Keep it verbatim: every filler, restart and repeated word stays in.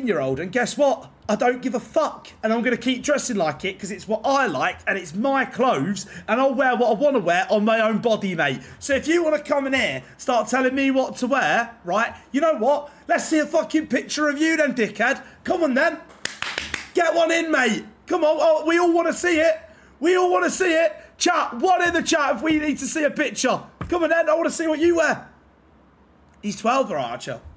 eighteen-year-old, and guess what? I don't give a fuck, and I'm going to keep dressing like it because it's what I like, and it's my clothes, and I'll wear what I want to wear on my own body, mate. So if you want to come in here, start telling me what to wear, right? You know what? Let's see a fucking picture of you then, dickhead. Come on then. Get one in, mate. Come on. Oh, we all want to see it. We all want to see it. Chat, one in the chat if we need to see a picture. Come on then, I want to see what you wear. He's twelve, or Archer?